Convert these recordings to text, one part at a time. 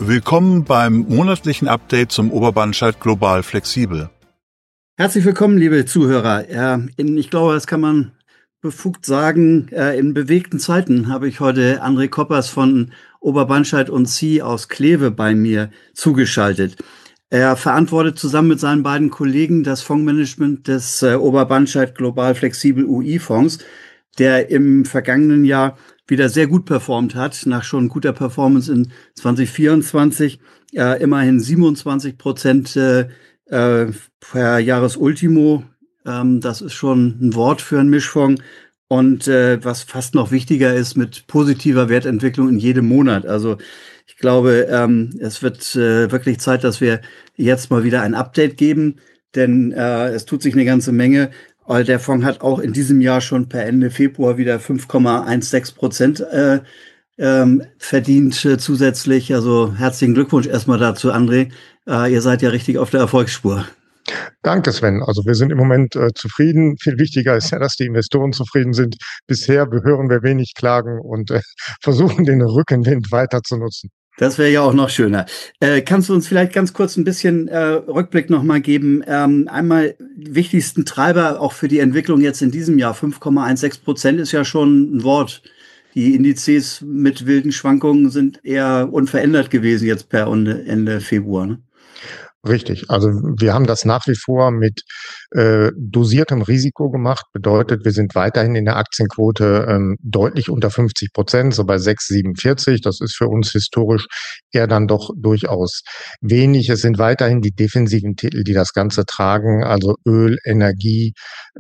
Willkommen beim monatlichen Update zum Oberbahnsteig Global Flexibel. Herzlich willkommen, liebe Zuhörer. Ich glaube, das kann man befugt sagen, in bewegten Zeiten habe ich heute André Koppers von Oberbahnsteig & Cie aus Kleve bei mir zugeschaltet. Er verantwortet zusammen mit seinen beiden Kollegen das Fondsmanagement des Oberbahnsteig Global Flexibel UI-Fonds, der im vergangenen Jahr wieder sehr gut performt hat, nach schon guter Performance in 2024, immerhin 27% per Jahresultimo. Das ist schon ein Wort für einen Mischfonds. Und was fast noch wichtiger ist, mit positiver Wertentwicklung in jedem Monat. Also ich glaube, es wird wirklich Zeit, dass wir jetzt mal wieder ein Update geben, denn es tut sich eine ganze Menge. Der Fonds hat auch in diesem Jahr schon per Ende Februar wieder 5,16% verdient zusätzlich. Also herzlichen Glückwunsch erstmal dazu, André. Ihr seid ja richtig auf der Erfolgsspur. Danke, Sven. Also wir sind im Moment zufrieden. Viel wichtiger ist ja, dass die Investoren zufrieden sind. Bisher hören wir wenig Klagen und versuchen, den Rückenwind weiter zu nutzen. Das wäre ja auch noch schöner. Kannst du uns vielleicht ganz kurz ein bisschen Rückblick nochmal geben? Einmal wichtigsten Treiber auch für die Entwicklung jetzt in diesem Jahr. 5,16% ist ja schon ein Wort. Die Indizes mit wilden Schwankungen sind eher unverändert gewesen jetzt per Ende Februar, ne? Richtig. Also wir haben das nach wie vor mit dosiertem Risiko gemacht. Bedeutet, wir sind weiterhin in der Aktienquote deutlich unter 50%, so bei 6,47. Das ist für uns historisch eher dann doch durchaus wenig. Es sind weiterhin die defensiven Titel, die das Ganze tragen, also Öl, Energie,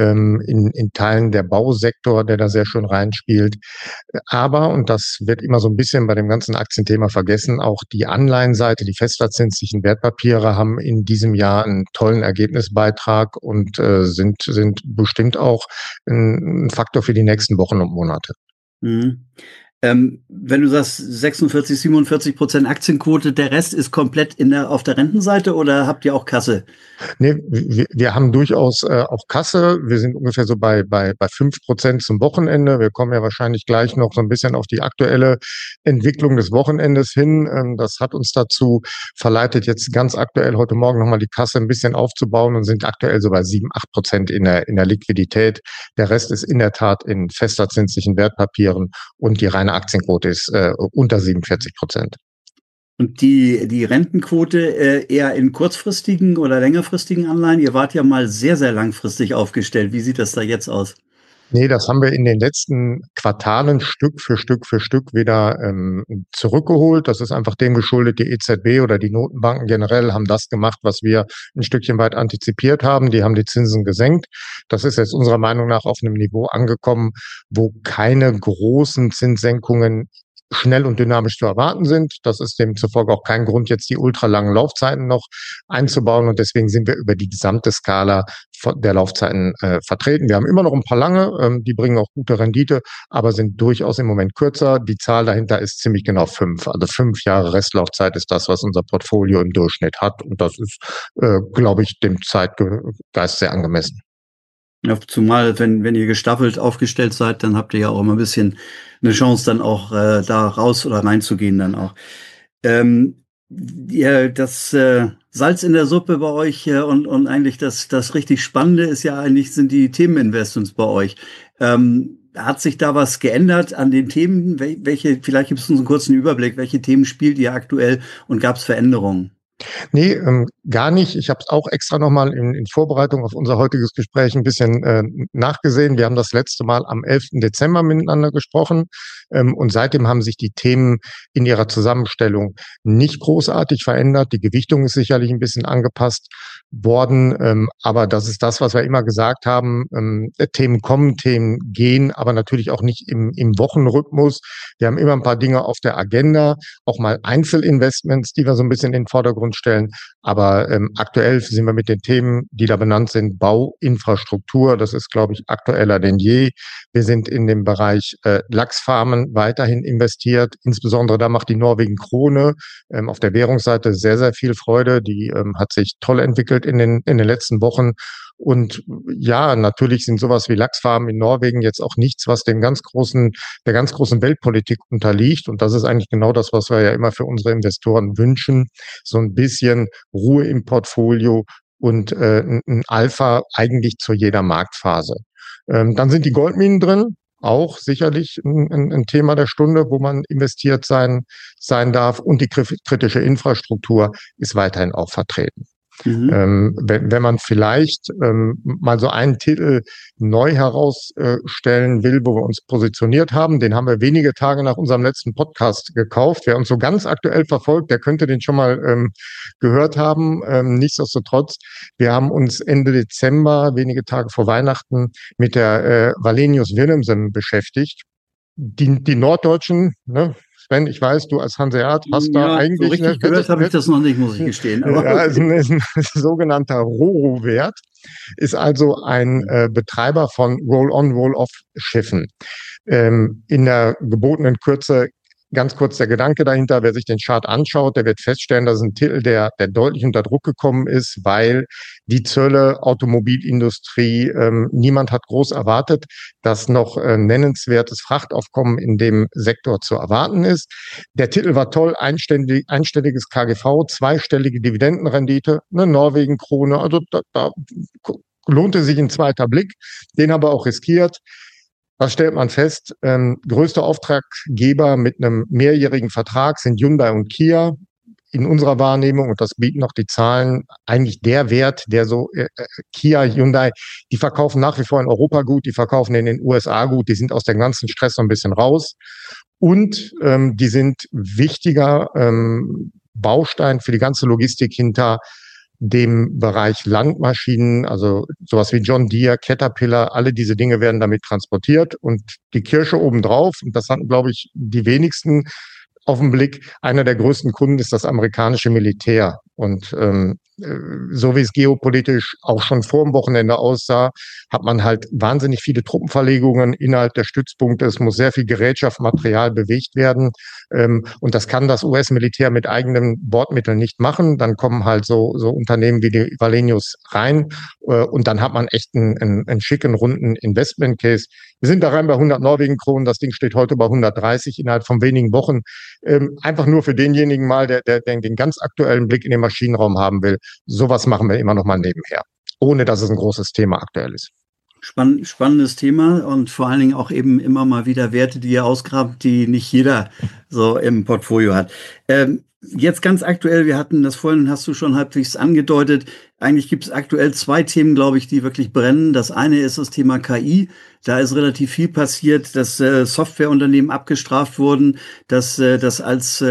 in Teilen der Bausektor, der da sehr schön reinspielt. Aber, und das wird immer so ein bisschen bei dem ganzen Aktienthema vergessen, auch die Anleihenseite, die festverzinslichen Wertpapiere haben in diesem Jahr einen tollen Ergebnisbeitrag und sind bestimmt auch ein Faktor für die nächsten Wochen und Monate. Mhm. Wenn du sagst 46, 47% Aktienquote, der Rest ist komplett auf der Rentenseite oder habt ihr auch Kasse? Nee, wir haben durchaus auch Kasse. Wir sind ungefähr so bei 5% zum Wochenende. Wir kommen ja wahrscheinlich gleich noch so ein bisschen auf die aktuelle Entwicklung des Wochenendes hin. Das hat uns dazu verleitet, jetzt ganz aktuell heute Morgen nochmal die Kasse ein bisschen aufzubauen und sind aktuell so bei 7-8% in der Liquidität. Der Rest ist in der Tat in festverzinslichen Wertpapieren und die reine Aktienquote ist unter 47%. Und die Rentenquote eher in kurzfristigen oder längerfristigen Anleihen? Ihr wart ja mal sehr, sehr langfristig aufgestellt. Wie sieht das da jetzt aus? Nee, das haben wir in den letzten Quartalen Stück für Stück wieder zurückgeholt. Das ist einfach dem geschuldet, die EZB oder die Notenbanken generell haben das gemacht, was wir ein Stückchen weit antizipiert haben. Die haben die Zinsen gesenkt. Das ist jetzt unserer Meinung nach auf einem Niveau angekommen, wo keine großen Zinssenkungen schnell und dynamisch zu erwarten sind. Das ist demzufolge auch kein Grund, jetzt die ultralangen Laufzeiten noch einzubauen. Und deswegen sind wir über die gesamte Skala der Laufzeiten vertreten. Wir haben immer noch ein paar lange, die bringen auch gute Rendite, aber sind durchaus im Moment kürzer. Die Zahl dahinter ist ziemlich genau 5. Also 5 Jahre Restlaufzeit ist das, was unser Portfolio im Durchschnitt hat. Und das ist, glaube ich, dem Zeitgeist sehr angemessen. Ja, zumal, wenn ihr gestaffelt aufgestellt seid, dann habt ihr ja auch immer ein bisschen eine Chance, dann auch da raus oder reinzugehen dann auch. Das Salz in der Suppe bei euch und eigentlich das richtig Spannende ist ja eigentlich, sind die Themeninvestments bei euch. Hat sich da was geändert an den Themen? Vielleicht gibt es uns einen kurzen Überblick, welche Themen spielt ihr aktuell und gab es Veränderungen? Nee, gar nicht. Ich habe es auch extra nochmal in Vorbereitung auf unser heutiges Gespräch ein bisschen nachgesehen. Wir haben das letzte Mal am 11. Dezember miteinander gesprochen und seitdem haben sich die Themen in ihrer Zusammenstellung nicht großartig verändert. Die Gewichtung ist sicherlich ein bisschen angepasst worden, aber das ist das, was wir immer gesagt haben. Themen kommen, Themen gehen, aber natürlich auch nicht im Wochenrhythmus. Wir haben immer ein paar Dinge auf der Agenda, auch mal Einzelinvestments, die wir so ein bisschen in den Vordergrund stellen. Aber aktuell sind wir mit den Themen, die da benannt sind, Bau, Infrastruktur. Das ist, glaube ich, aktueller denn je. Wir sind in dem Bereich Lachsfarmen weiterhin investiert. Insbesondere da macht die Norwegen Krone auf der Währungsseite sehr, sehr viel Freude. Die hat sich toll entwickelt in den letzten Wochen. Und ja, natürlich sind sowas wie Lachsfarmen in Norwegen jetzt auch nichts, was der ganz großen Weltpolitik unterliegt. Und das ist eigentlich genau das, was wir ja immer für unsere Investoren wünschen. So ein bisschen Ruhe im Portfolio und ein Alpha eigentlich zu jeder Marktphase. Dann sind die Goldminen drin. Auch sicherlich ein Thema der Stunde, wo man investiert sein darf. Und die kritische Infrastruktur ist weiterhin auch vertreten. Wenn man vielleicht mal so einen Titel neu herausstellen will, wo wir uns positioniert haben, den haben wir wenige Tage nach unserem letzten Podcast gekauft. Wer uns so ganz aktuell verfolgt, der könnte den schon mal gehört haben. Nichtsdestotrotz, wir haben uns Ende Dezember, wenige Tage vor Weihnachten, mit der Wallenius Wilhelmsen beschäftigt. Die Norddeutschen, ne? Sven, ich weiß, du als Hanseat hast da eigentlich... So richtig gehört habe ich das noch nicht, muss ich gestehen. Aber ja, also ein sogenannter RoRo-Wert ist also ein Betreiber von Roll-on, Roll-off-Schiffen. In der gebotenen Kürze ganz kurz der Gedanke dahinter: Wer sich den Chart anschaut, der wird feststellen, dass es ein Titel, der deutlich unter Druck gekommen ist, weil die Zölle, Automobilindustrie, niemand hat groß erwartet, dass noch nennenswertes Frachtaufkommen in dem Sektor zu erwarten ist. Der Titel war toll, einstelliges KGV, zweistellige Dividendenrendite, eine Norwegen-Krone, also da lohnte sich ein zweiter Blick, den haben wir auch riskiert. Was stellt man fest? Größter Auftraggeber mit einem mehrjährigen Vertrag sind Hyundai und Kia. In unserer Wahrnehmung, und das bieten auch die Zahlen, eigentlich der Wert, der so Kia, Hyundai, die verkaufen nach wie vor in Europa gut, die verkaufen in den USA gut, die sind aus dem ganzen Stress so ein bisschen raus. Und die sind wichtiger Baustein für die ganze Logistik hinter dem Bereich Landmaschinen, also sowas wie John Deere, Caterpillar, alle diese Dinge werden damit transportiert. Und die Kirsche obendrauf, und das hatten, glaube ich, die wenigsten auf den Blick, einer der größten Kunden ist das amerikanische Militär. Und so wie es geopolitisch auch schon vor dem Wochenende aussah, hat man halt wahnsinnig viele Truppenverlegungen innerhalb der Stützpunkte. Es muss sehr viel Gerätschaft, Material bewegt werden. Und das kann das US-Militär mit eigenen Bordmitteln nicht machen. Dann kommen halt so Unternehmen wie die Wallenius rein. Und dann hat man echt einen schicken, runden Investment-Case. Wir sind da rein bei 100 Norwegen-Kronen. Das Ding steht heute bei 130 innerhalb von wenigen Wochen. Einfach nur für denjenigen mal, der den ganz aktuellen Blick in den Maschinenraum haben will. Sowas machen wir immer noch mal nebenher, ohne dass es ein großes Thema aktuell ist. Spannendes Thema und vor allen Dingen auch eben immer mal wieder Werte, die ihr ausgrabt, die nicht jeder so im Portfolio hat. Jetzt ganz aktuell, wir hatten das vorhin, hast du schon halbwegs angedeutet, eigentlich gibt es aktuell zwei Themen, glaube ich, die wirklich brennen. Das eine ist das Thema KI. Da ist relativ viel passiert, dass Softwareunternehmen abgestraft wurden, dass das als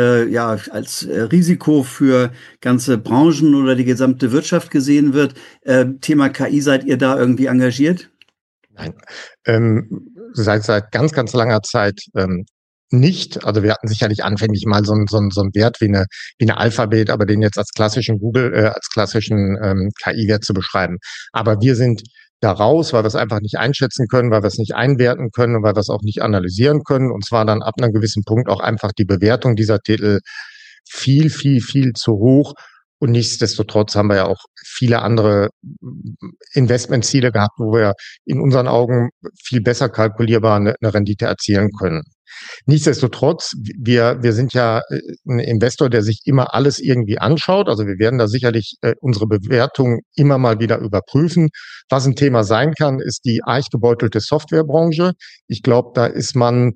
Risiko für ganze Branchen oder die gesamte Wirtschaft gesehen wird. Thema KI, seid ihr da irgendwie engagiert? Nein, seit ganz, ganz langer Zeit nicht. Also wir hatten sicherlich anfänglich mal so einen Wert wie eine Alphabet, aber den jetzt als klassischen KI-Wert zu beschreiben. Aber wir sind da raus, weil wir es einfach nicht einschätzen können, weil wir es nicht einwerten können und weil wir es auch nicht analysieren können. Und zwar dann ab einem gewissen Punkt auch einfach die Bewertung dieser Titel viel, viel, viel zu hoch. Und nichtsdestotrotz haben wir ja auch viele andere Investmentziele gehabt, wo wir in unseren Augen viel besser kalkulierbar eine Rendite erzielen können. Nichtsdestotrotz, wir sind ja ein Investor, der sich immer alles irgendwie anschaut. Also wir werden da sicherlich unsere Bewertung immer mal wieder überprüfen. Was ein Thema sein kann, ist die arg gebeutelte Softwarebranche. Ich glaube, da ist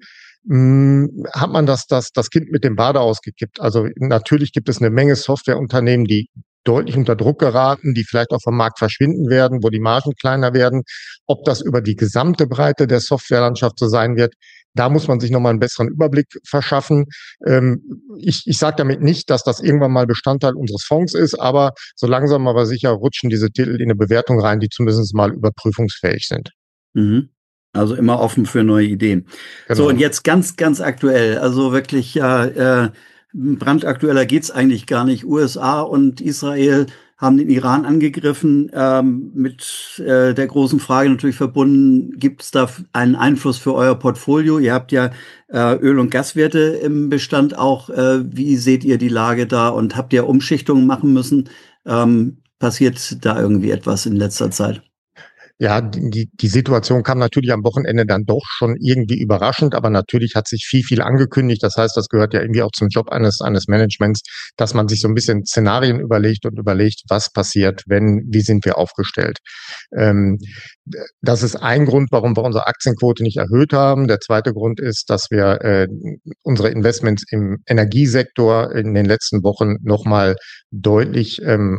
hat man das Kind mit dem Bade ausgekippt. Also natürlich gibt es eine Menge Softwareunternehmen, die deutlich unter Druck geraten, die vielleicht auch vom Markt verschwinden werden, wo die Margen kleiner werden. Ob das über die gesamte Breite der Softwarelandschaft so sein wird, da muss man sich nochmal einen besseren Überblick verschaffen. Ich sage damit nicht, dass das irgendwann mal Bestandteil unseres Fonds ist, aber so langsam aber sicher rutschen diese Titel in eine Bewertung rein, die zumindest mal überprüfungsfähig sind. Mhm. Also immer offen für neue Ideen. Genau. So, und jetzt ganz, ganz aktuell, also wirklich brandaktueller geht's eigentlich gar nicht. USA und Israel haben den Iran angegriffen, mit der großen Frage natürlich verbunden, gibt es da einen Einfluss für euer Portfolio? Ihr habt ja Öl- und Gaswerte im Bestand auch. Wie seht ihr die Lage da und habt ihr Umschichtungen machen müssen? Passiert da irgendwie etwas in letzter Zeit? Ja, die Situation kam natürlich am Wochenende dann doch schon irgendwie überraschend, aber natürlich hat sich viel angekündigt. Das heißt, das gehört ja irgendwie auch zum Job eines Managements, dass man sich so ein bisschen Szenarien überlegt, was passiert, wenn, wie sind wir aufgestellt. Ähm, Das ist ein Grund, warum wir unsere Aktienquote nicht erhöht haben. Der zweite Grund ist, dass wir unsere Investments im Energiesektor in den letzten Wochen nochmal deutlich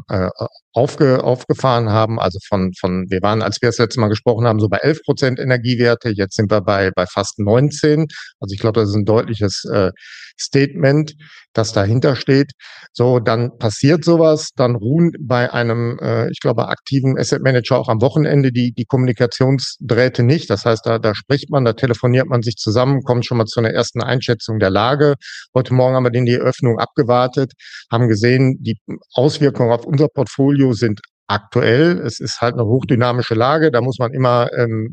aufgefahren haben. Also wir waren, als wir das letzte Mal gesprochen haben, so bei 11% Energiewerte. Jetzt sind wir bei fast 19. Also ich glaube, das ist ein deutliches Statement, das dahinter steht. So, dann passiert sowas, dann ruhen bei einem, ich glaube, aktiven Asset Manager auch am Wochenende die Kommunikationsdrähte nicht. Das heißt, da spricht man, da telefoniert man sich zusammen, kommt schon mal zu einer ersten Einschätzung der Lage. Heute Morgen haben wir die Eröffnung abgewartet, haben gesehen, die Auswirkungen auf unser Portfolio sind aktuell. Es ist halt eine hochdynamische Lage, da muss man immer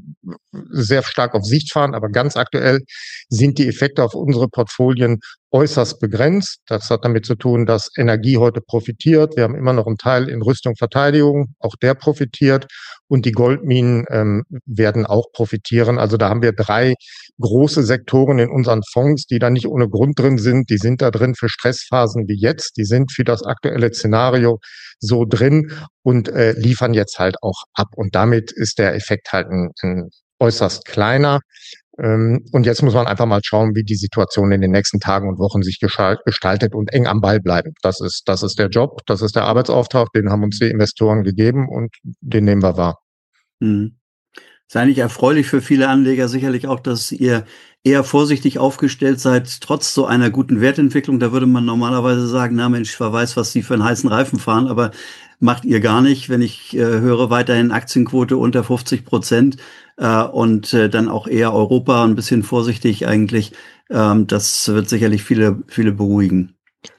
sehr stark auf Sicht fahren, aber ganz aktuell sind die Effekte auf unsere Portfolien äußerst begrenzt. Das hat damit zu tun, dass Energie heute profitiert. Wir haben immer noch einen Teil in Rüstung, Verteidigung, auch der profitiert. Und die Goldminen werden auch profitieren. Also da haben wir 3 große Sektoren in unseren Fonds, die da nicht ohne Grund drin sind. Die sind da drin für Stressphasen wie jetzt. Die sind für das aktuelle Szenario so drin und liefern jetzt halt auch ab. Und damit ist der Effekt halt ein äußerst kleiner. Und jetzt muss man einfach mal schauen, wie die Situation in den nächsten Tagen und Wochen sich gestaltet und eng am Ball bleiben. Das ist der Job, das ist der Arbeitsauftrag, den haben uns die Investoren gegeben und den nehmen wir wahr. Mhm. Ist eigentlich erfreulich für viele Anleger sicherlich auch, dass ihr eher vorsichtig aufgestellt seid, trotz so einer guten Wertentwicklung. Da würde man normalerweise sagen, na Mensch, wer weiß, was die für einen heißen Reifen fahren, aber macht ihr gar nicht. Wenn ich höre, weiterhin Aktienquote unter 50% und dann auch eher Europa, ein bisschen vorsichtig eigentlich, das wird sicherlich viele beruhigen.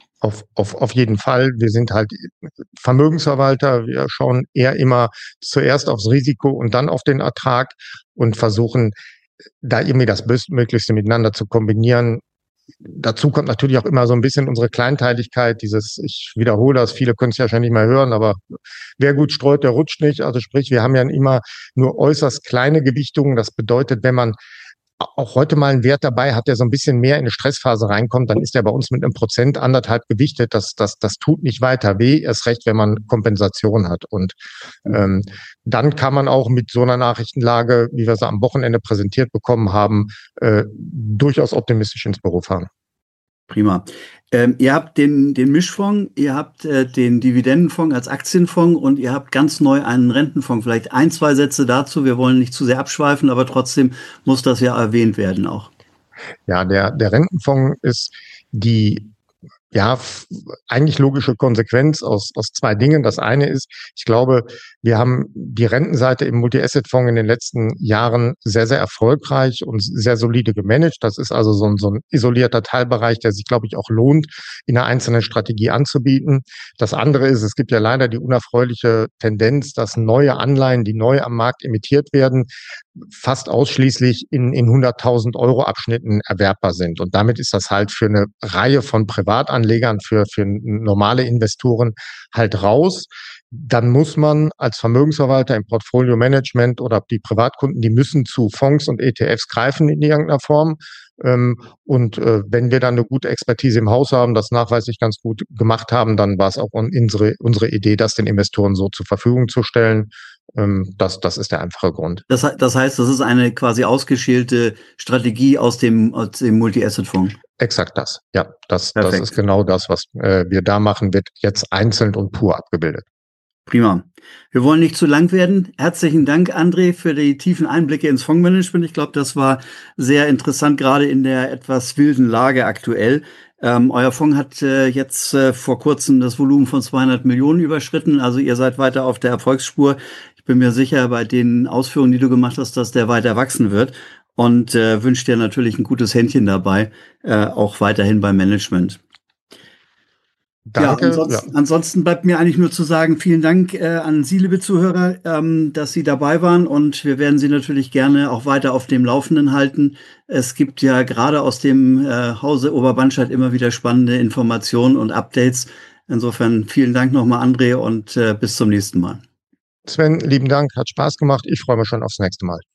Auf jeden Fall. Wir sind halt Vermögensverwalter. Wir schauen eher immer zuerst aufs Risiko und dann auf den Ertrag und versuchen, da irgendwie das Bestmöglichste miteinander zu kombinieren. Dazu kommt natürlich auch immer so ein bisschen unsere Kleinteiligkeit, ich wiederhole das, viele können es ja schon nicht mehr hören, aber wer gut streut, der rutscht nicht. Also sprich, wir haben ja immer nur äußerst kleine Gewichtungen. Das bedeutet, wenn man auch heute mal einen Wert dabei hat, der so ein bisschen mehr in eine Stressphase reinkommt, dann ist der bei uns mit 1%, 1,5 gewichtet. Das tut nicht weiter weh, erst recht, wenn man Kompensation hat. Und dann kann man auch mit so einer Nachrichtenlage, wie wir sie am Wochenende präsentiert bekommen haben, durchaus optimistisch ins Büro fahren. Prima. Ihr habt den Mischfonds, ihr habt den Dividendenfonds als Aktienfonds und ihr habt ganz neu einen Rentenfonds. Vielleicht 1, 2 Sätze dazu. Wir wollen nicht zu sehr abschweifen, aber trotzdem muss das ja erwähnt werden auch. Ja, der Rentenfonds ist die eigentlich logische Konsequenz aus 2 Dingen. Das eine ist, ich glaube, wir haben die Rentenseite im Multi-Asset-Fonds in den letzten Jahren sehr, sehr erfolgreich und sehr solide gemanagt. Das ist also so ein isolierter Teilbereich, der sich, glaube ich, auch lohnt, in einer einzelnen Strategie anzubieten. Das andere ist, es gibt ja leider die unerfreuliche Tendenz, dass neue Anleihen, die neu am Markt emittiert werden, fast ausschließlich in 100.000 Euro Abschnitten erwerbbar sind. Und damit ist das halt für eine Reihe von Privatanlegern, für normale Investoren halt raus. Dann muss man als Vermögensverwalter im Portfolio-Management oder die Privatkunden, die müssen zu Fonds und ETFs greifen in irgendeiner Form. Und wenn wir dann eine gute Expertise im Haus haben, das nachweislich ganz gut gemacht haben, dann war es auch unsere Idee, das den Investoren so zur Verfügung zu stellen. Das ist der einfache Grund. Das heißt, das ist eine quasi ausgeschälte Strategie aus dem Multi-Asset-Fonds. Exakt das. Ja, das ist genau das, was wir da machen, wird jetzt einzeln und pur abgebildet. Prima. Wir wollen nicht zu lang werden. Herzlichen Dank, André, für die tiefen Einblicke ins Fondsmanagement. Ich glaube, das war sehr interessant, gerade in der etwas wilden Lage aktuell. Euer Fonds hat jetzt vor kurzem das Volumen von 200 Millionen überschritten. Also ihr seid weiter auf der Erfolgsspur. Ich bin mir sicher, bei den Ausführungen, die du gemacht hast, dass der weiter wachsen wird. Und wünsche dir natürlich ein gutes Händchen dabei, auch weiterhin beim Management. Danke. Ja, ansonsten bleibt mir eigentlich nur zu sagen, vielen Dank an Sie, liebe Zuhörer, dass Sie dabei waren und wir werden Sie natürlich gerne auch weiter auf dem Laufenden halten. Es gibt ja gerade aus dem Hause Oberbannstadt immer wieder spannende Informationen und Updates. Insofern vielen Dank nochmal, André, und bis zum nächsten Mal. Sven, lieben Dank, hat Spaß gemacht. Ich freue mich schon aufs nächste Mal.